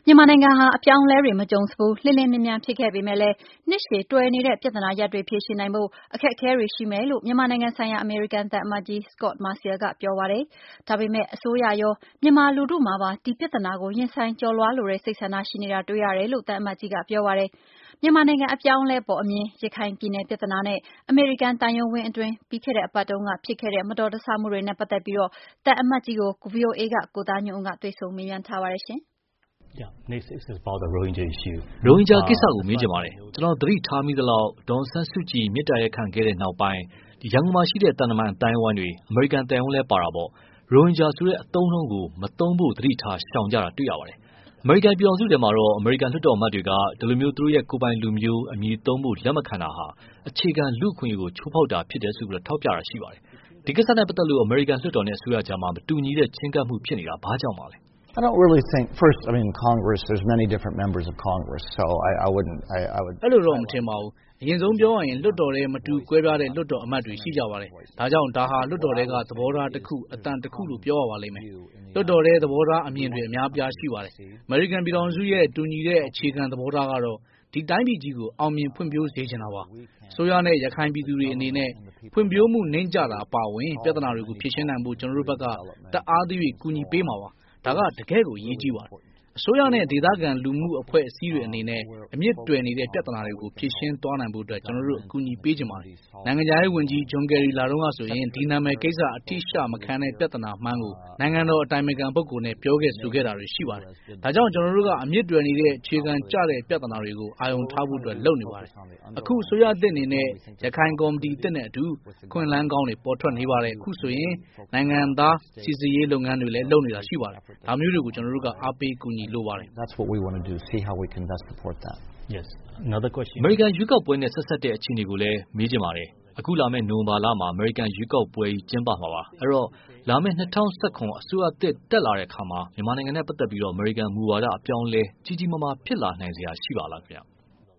မြန်မာနိုင်ငံဟာအပြောင်းအလဲတွေမကြုံစဘူးလင်းလင်းမြန်းမြန်းဖြစ်ခဲ့ပေမဲ့လည်းနှစ်ရှည်တွယ်နေတဲ့ပြဿနာရပ်တွေဖြေရှင်းနိုင်ဖို့အခက်အခဲတွေရှိမယ်လို့မြန်မာနိုင်ငံဆိုင်ရာအမေရိကန်သံအမတ်ကြီး Scot Marciel ကပြောပါတယ်။ဒါပေမဲ့အစိုးရရောမြန်မာလူထုမှာပါဒီပြဿနာကိုရင်ဆိုင်ကျော်လွှားလိုတဲ့စိတ်ဆန္ဒရှိနေတာတွေ့ရတယ်လို့သံအမတ်ကြီးကပြောပါတယ်။မြန်မာနိုင်ငံအပြောင်းအလဲပေါ်အမြင်ရခိုင်ပြည်နယ်ပြဿနာနဲ့အမေရိကန်တန်ယုံဝင်းအတွင်းပြီးခဲ့တဲ့အပတ်တုန်းကဖြစ်ခဲ့တဲ့မတော်တဆမှုတွေနဲ့ပတ်သက်ပြီးသံအမတ်ကြီးကို VOA ကကိုသားညွန့်ဦးကတွေ့ဆုံမေးမြန်းထားပါတယ်ရှင် Next is about the Rohingya issue. ရိုဟင်ဂျာကိစ္စကိုမေးချင်ပါတယ်။ကျွန်တော်သတိထားမိသလောက်ဒေါ်ဆန်းစုကြည်မြစ်တာရက်ခံခဲ့တဲ့နောက်ပိုင်းရန်ကုန်မှာရှိတဲ့တန်တမန်အတိုင်းအဝိုင်းတွေအမေရိကန်တန်ယုံလဲပါတာပေါ့။ရိုဟင်ဂျာဆိုတဲ့အသုံးအနှုန်းကိုမသုံးဖို့သတိထားရှောင်ကြတာတွေ့ရပါတယ်။အမေရိကန်ပြည်ထောင်စုထဲမှာတော့အမေရိကန်လွှတ်တော်အမတ်တွေကဒီလိုမျိုးသူတို့ရဲ့ကိုယ်ပိုင်လူမျိုးအမည်သုံးဖို့လက်မခံတာဟာအခြေခံလူ့အခွင့်အရေးကိုချိုးဖောက်တာဖြစ်တယ်ဆိုပြီးထောက်ပြတာရှိပါတယ်။ဒီကိစ္စနဲ့ပတ်သက်လို့အမေရိကန်လွှတ်တော်နဲ့အစိုးရကြားမှာမတူညီတဲ့ချင်းကပ်မှုဖြစ်နေတာဘာကြောင့်ပါလဲ I don't really think, first, I mean, Congress, there's many different members of Congress, so I wouldn't, I would... အဲ့လိုတော့မထင်ပါဘူး။အရင်ဆုံးပြောရရင်လွှတ်တော်ထဲမတူကွဲပြားတဲ့လွှတ်တော်အမတ်တွေရှိကြပါတယ်။ဒါကြောင့်ဒါဟာလွှတ်တော်ထဲကသဘောထားတစ်ခုအတန်တစ်ခုလို့ပြောရပါလိမ့်မယ်။လွှတ်တော်ထဲသဘောထားအမြင်တွေအများပြားရှိပါတယ်။အမေရိကန်ပြည်ထောင်စုရဲ့တူညီတဲ့အခြေခံသဘောထားကတော့ဒီတိုင်းပြည်ကြီးကိုအောင်မြင်ဖွံ့ဖြိုးစေချင်တာပါ။ဆိုရနဲ့ရခိုင်ပြည်သူတွေအနေနဲ့ဖွံ့ဖြိုးမှုနှိမ့်ကျတာအပါအဝင်ပြဿနာတွေကိုဖြေရှင်းနိုင်ဖို့ကျွန်တော်တို့ဘက်ကတအားသဖြင့်ကူညီပေးမှာပါ။ဒါကတကယ်ကိုအရေးကြီးပါတယ်။အစိုးရနဲ့ဒေသခံလူမှုအဖွဲ့အစည်းတွေအနေနဲ့အမြင့်တွယ်နေတဲ့ပြဿနာတွေကိုဖြေရှင်းသွားနိုင်ဖို့အတွက်ကျွန်တော်တို့အကူအညီပေးချင်ပါတယ်။နိုင်ငံခြားရေးဝန်ကြီးဂျွန်ကယ်ရီလာတော့ကဆိုရင်ဒီနာမည်ကိစ္စအထိရှမခံတဲ့ပြဿနာမှန်းကိုနိုင်ငံတော်အတိုင်ပင်ခံပုဂ္ဂိုလ်နဲ့ပြောခဲ့ဆိုခဲ့တာတွေရှိပါတယ်။ဒါကြောင့်ကျွန်တော်တို့ကအမြင့်တွယ်နေတဲ့အခြေခံကျတဲ့ပြဿနာတွေကိုအာရုံထားဖို့အတွက်လုပ်နေပါတယ်။အခုအစိုးရအသစ်အနေနဲ့ရခိုင်ကော်မတီအသစ်နဲ့အတူအခွင့်အလမ်းကောင်းတွေပေါ်ထွက်နေပါတယ်။အခုဆိုရင်နိုင်ငံသားစီစစ်ရေးလုပ်ငန်းတွေလည်းလုပ်နေတာရှိပါတယ်။ဒါမျိုးတွေကိုကျွန်တော်တို့ကအားပေးကူညီလိုပါတယ် That's what we want to do, see how we can best support that. Yes. Another question. အမေရိကန်ရွေးကောက်ပွဲနဲ့ဆက်ဆက်တဲ့အခြေအနေကိုလည်းမေးချင်ပါတယ်။အခုလာမယ့်နိုဝင်ဘာလမှာအမေရိကန်ရွေးကောက်ပွဲကြီးကျင်းပမှာပါ။အဲ့တော့လာမယ့်2019အစိုးရသစ်တက်လာတဲ့အခါမှာမြန်မာနိုင်ငံနဲ့ပတ်သက်ပြီးတော့အမေရိကန်မူဝါဒအပြောင်းလဲကြီးကြီးမားမားဖြစ်လာနိုင်စရာရှိပါလားခင်ဗျ။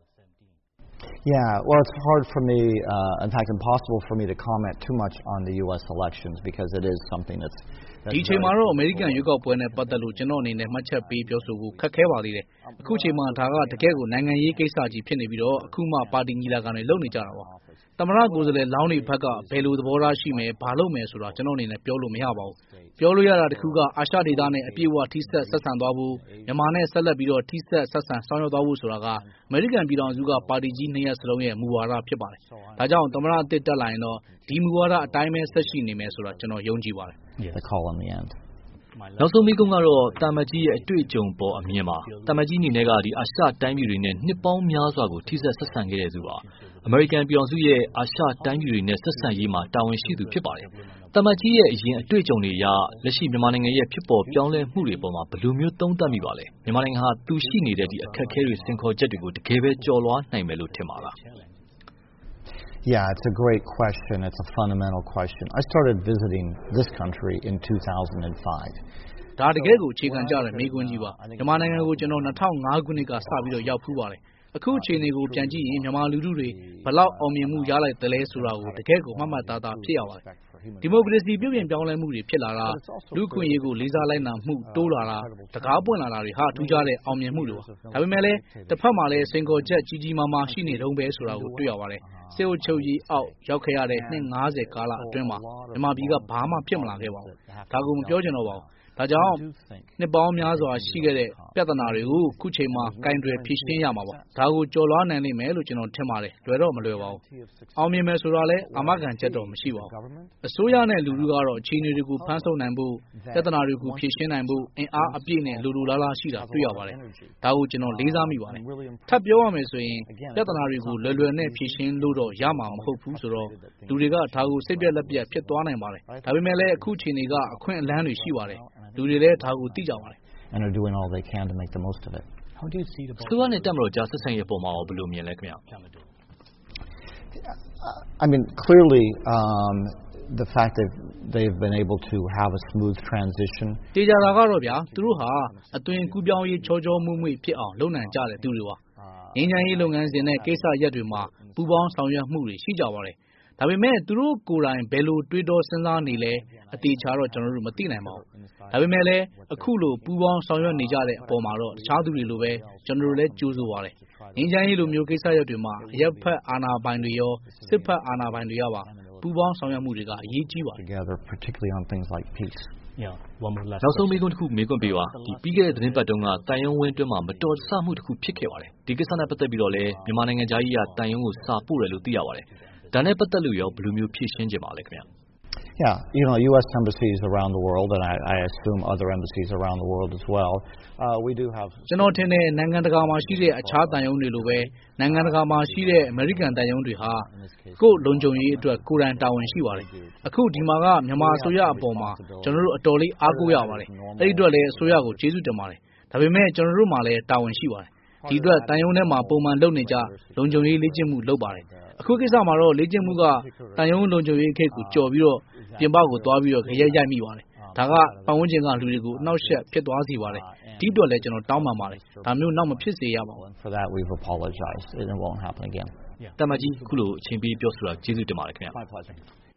Yeah, well, it's hard for me, in fact, impossible for me to comment too much on the U.S. elections because it is something that's ဒီချိန်မှာတော့အမေရိကန်ရွေးကောက်ပွဲနဲ့ပတ်သက်လို့ကျွန်တော်အနေနဲ့မှတ်ချက်ပေးပြောဆိုဖို့ခက်ခဲပါသေးတယ်။အခုချိန်မှာဒါကတကယ်ကိုနိုင်ငံရေးကိစ္စကြီးဖြစ်နေပြီးတော့အခုမှပါတီညီလာခံတွေလုပ်နေကြတာပါ။သမ္မတကိုယ်စားလှယ်လောင်းတွေဘက်ကဘယ်လိုသဘောထားရှိမယ်ဘာလုပ်မယ်ဆိုတာကျွန်တော်အနေနဲ့ပြောလို့မရပါဘူး။ပြောလို့ရတာတခုကအာရှဒေသနဲ့အပြည့်အဝထိစပ်ဆက်ဆံသွားဖို့မြန်မာနဲ့ဆက်လက်ပြီးတော့ထိစပ်ဆက်ဆံဆောင်ရွက်သွားဖို့ဆိုတာကအမေရိကန်ပြည်ထောင်စုကပါတီကြီးနှစ်ရပ်စလုံးရဲ့မူဝါဒဖြစ်ပါတယ်။ဒါကြောင့်သမ္မတအသစ်တက်လာရင်တော့ဒီမူဝါဒအတိုင်းပဲဆက်ရှိနေမယ်ဆိုတာကျွန်တော်ယုံကြည်ပါတယ်။ The call in the end. နောက်ဆုံးမိကုန်းကတော့တာမတ်ကြီးရဲ့အတွေ့အကြုံပေါ်အမြင်ပါတာမတ်ကြီးအနေနဲ့ကဒီအာရှတိုင်းပြည်တွေနဲ့နှစ်ပေါင်းများစွာကိုထိစပ်ဆက်ဆံခဲ့တဲ့သူပါအမေရိကန်ပြည်ထောင်စုရဲ့အာရှတိုင်းပြည်တွေနဲ့ဆက်ဆံရေးမှာတာဝန်ရှိသူဖြစ်ပါတယ်တာမတ်ကြီးရဲ့အရင်အတွေ့အကြုံတွေအရလက်ရှိမြန်မာနိုင်ငံရဲ့ဖြစ်ပေါ်ပြောင်းလဲမှုတွေပေါ်မှာဘယ်လိုမျိုးသုံးသပ်မိပါလဲမြန်မာနိုင်ငံဟာသူရှိနေတဲ့ဒီအခက်အခဲတွေစင်ခေါ်ချက်တွေကိုတကယ်ပဲကျော်လွှားနိုင်မယ်လို့ထင်ပါလား Yeah, it's a great question. It's a fundamental question. I started visiting this country in 2005. ဒါတကယ်ကိုအခြေခံကြတဲ့မိကွန်းကြီးပါမြန်မာနိုင်ငံကိုကျွန်တော်2005ခုနှစ်ကစပြီးတော့ရောက်ဖူးပါတယ်အခုအခြေအနေကိုပြန်ကြည့်ရင်မြန်မာလူထုတွေဘလောက်အောင်မြင်မှုရလိုက်သလဲဆိုတာကိုတကယ်ကိုမှတ်မှတ်သားသားဖြစ်ရပါတယ်ဒီမိုကရေစီပြုပြင်ပြောင်းလဲမှုတွေဖြစ်လာတာလူ့ခွင့်ရေးကိုလေးစားလိုက်နာမှုတိုးလာတာတကားပွင့်လာတာတွေဟာထူးခြားတဲ့အောင်မြင်မှုတွေပါဒါပေမဲ့လည်းတစ်ဖက်မှာလည်းစင်ကော်ချက်ကြီးကြီးမားမားရှိနေတုန်းပဲဆိုတာကိုတွေ့ရပါတယ်စေအုပ်ချုပ်ရေးအောက်ရောက်ခဲ့ရတဲ့နှစ်90ကာလအတွင်းမှာမြန်မာပြည်ကဘာမှဖြစ်မလာခဲ့ပါဘူးဒါကိုမပြောချင်တော့ပါဘူးဒါကြောင့်နှစ်ပေါင်းများစွာရှိခဲ့တဲ့ပြဿနာတွေကိုခုချိန်မှာကင်တွယ်ဖြေရှင်းရမှာပါဒါကိုကျော်လွှားနိုင်လိမ့်မယ်လို့ကျွန်တော်ထင်ပါတယ်လွယ်တော့မလွယ်ပါဘူးအောင်မြင်မယ်ဆိုတာလည်းအာမခံချက်တော့မရှိပါဘူးအစိုးရနဲ့လူထုကတော့အခြေအနေတွေကိုဖန်ဆုပ်နိုင်ဖို့ပြဿနာတွေကိုဖြေရှင်းနိုင်ဖို့အင်အားအပြည့်နဲ့လူလားလားရှိတာတွေ့ရပါတယ်ဒါကိုကျွန်တော်လေးစားမိပါတယ်ထပ်ပြောရမယ်ဆိုရင်ပြဿနာတွေကိုလွယ်လွယ်နဲ့ဖြေရှင်းလို့တော့ရမှာမဟုတ်ဘူးဆိုတော့လူတွေကဒါကိုစိတ်ပြက်လက်ပြက်ဖြစ်သွားနိုင်ပါတယ်ဒါပေမဲ့လည်းအခုချိန်တွေကအခွင့်အလမ်းတွေရှိပါတယ်လူတွေလည်းဒါကိုသိကြပါတယ် and are doing all they can to make the most of it. How do you see the ဆိုရတဲ့တက်မလို့ကြာဆက်ဆံရေးပုံမှာဘယ်လိုမြင်လဲခင်ဗျာ I mean clearly the fact that they've been able to have a smooth transition တေချာတာကတော့ဗျာသူတို့ဟာအသွင်ကူးပြောင်းရေးချောချောမွေ့မွေ့ဖြစ်အောင်လုပ်နိုင်ကြတဲ့သူတွေပါငြိမ်းချမ်းရေးလုပ်ငန်းစဉ်နဲ့ကိစ္စရပ်တွေမှာပူးပေါင်းဆောင်ရွက်မှုတွေရှိကြပါတယ်ဒါပေမဲ့သူတို့ကိုယ်တိုင်ဘယ်လိုတွေးတောစဉ်းစားနေလဲအသေးချာတော့ကျွန်တော်တို့မသိနိုင်ပါဘူးဒါပေမဲ့လည်းအခုလိုပူးပေါင်းဆောင်ရွက်နေကြတဲ့အပေါ်မှာတော့တခြားသူတွေလိုပဲကျွန်တော်တို့လည်းကြိုးဆိုပါတယ်ငြိမ်းချမ်းရေးလိုမျိုးကိစ္စရပ်တွေမှာအရက်ဖက်အာဏာပိုင်တွေရောစစ်ဖက်အာဏာပိုင်တွေရောပါပူးပေါင်းဆောင်ရွက်မှုတွေကအရေးကြီးပါတယ် particularly on things like peace နောက်ဆုံးမေးခွန်းတစ်ခုမေးခွန်းပေးပါပြီးခဲ့တဲ့သတင်းပတ်တုန်းကတန်ယုံဝင်းအတွင်းမှာမတော်တဆမှုတစ်ခုဖြစ်ခဲ့ပါတယ်ဒီကိစ္စနဲ့ပတ်သက်ပြီးတော့လည်းမြန်မာနိုင်ငံသားကြီးကတန်ယုံကိုစာပို့တယ်လို့သိရပါတယ်ဒါနဲ့ပတ်သက်လို့ရောဘယ်လိုမျိုးဖြေရှင်းကြပါလဲခင်ဗျာ Yeah, U.S. embassies around the world, and I assume other embassies around the world as well. We do have. ကျွန်တော်ထင်တယ်နိုင်ငံတကာမှာရှိတဲ့အခြားတန်ယုံတွေလိုပဲနိုင်ငံတကာမှာရှိတဲ့အမေရိကန်တန်ယုံတွေဟာကိုယ်လုံခြုံရေးအတွက်ကိုယ်တိုင်တာဝန်ရှိပါတယ်။အခုဒီမှာကမြန်မာအစိုးရအပေါ်မှာကျွန်တော်တို့အတော်လေးအားကိုးရပါတယ်။အဲ့ဒီအတွက်လည်းအစိုးရကိုကျေးဇူးတင်ပါတယ်။ဒါပေမဲ့ကျွန်တော်တို့မှာလည်းတာဝန်ရှိပါတယ်။ဒီအတွက်တန်ယုံထဲမှာပုံမှန်လုပ်နေကြလုံခြုံရေးလေ့ကျင့်မှုလုပ်ပါတယ်။အခုကိစ္စမှာတော့လေ့ကျင့်မှုကတန်ယုံလုံခြုံရေးခေတ်ကိုကြော်ပြီးတော့ပြင်ပကိုသွားပြီးတော့ခရက်ရိုက်မိပါတယ်။ဒါကပတ်ဝန်းကျင်ကလူတွေကိုအနှောက်အယှက်ဖြစ်သွားစေပါတယ်။ဒီအတွက်လည်းကျွန်တော်တောင်းပန်ပါတယ်။ဒါမျိုးနောက်မဖြစ်စေရပါဘူး For that we've apologized and it won't happen again. တမန်ကြီးခုလိုအချိန်ပေးပြောဆိုတာကျေးဇူးတင်ပါတယ်ခင်ဗျာ My pleasure.